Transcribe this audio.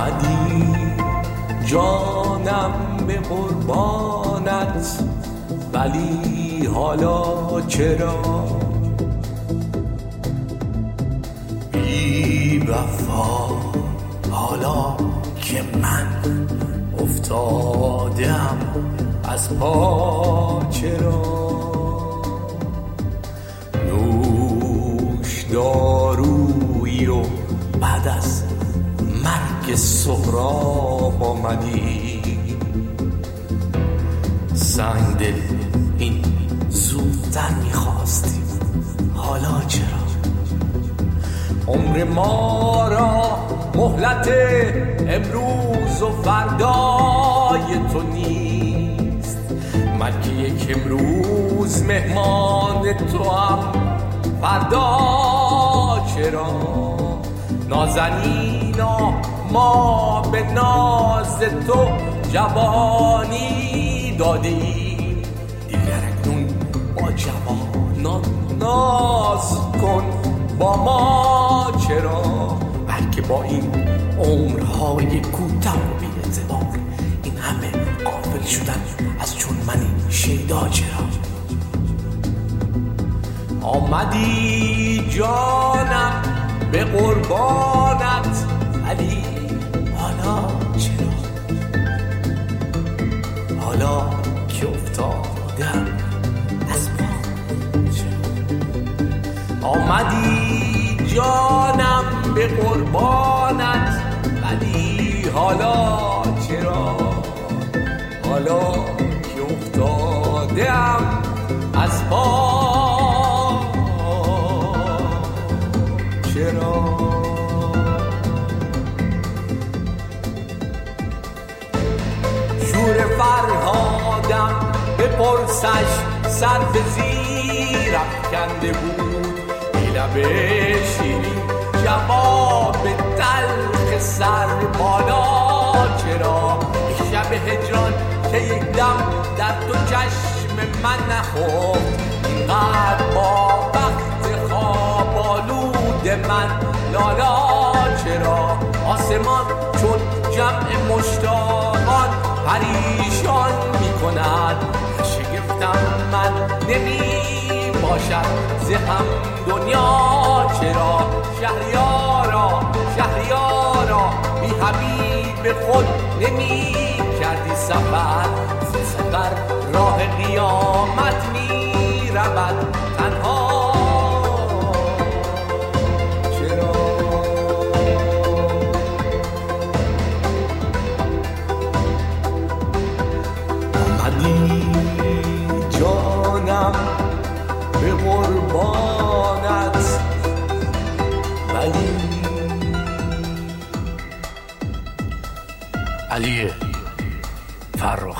آمدی جانم به قربانت، ولی حالا چرا بی وفا؟ حالا که من افتادم از پا چرا؟ نوش دارویی و بعد از مرگ سهراب آمدی، سنگ دل این زودتر میخواستی، حالا چرا؟ عمر ما را مهلت امروز و فردای تو نیست، من که یک امروز مهمان تو هم فردا چرا؟ نازنینا ما به ناز تو جوانی دادیم، دیگر اکنون با جوانان ناز کن با ما چرا؟ بلکه با این عمرهای کوتاه و بی‌اعتبار این همه غافل شدن از چون منی شیدا چرا؟ آمدی جانم به قربانت، ولی حالا چرا؟ حالا که افتادم از پا چرا؟ آمدی جانم به قربانت، ولی حالا چرا؟ حالا که افتادم از پا چرا؟ شور فرهادم به پرسش سر به زیر افکنده بود، لب شیرین جواب تلخ سر بالا چرا؟ شب هجران که یک دم در دو چشم من نخفت، اینقدر با وقت خواب آلود من لالا چرا؟ آسمان چون جمع مشتاقان پریشان می کند، شگفتم من نمی باشد زهم دنیا چرا؟ شهریارا شهریارا بی حبیب خود نمی کردی سفر، سفر راه قیامت می رود تنها چرا؟ آمدی جانم به قربانت، ولی علی فرخ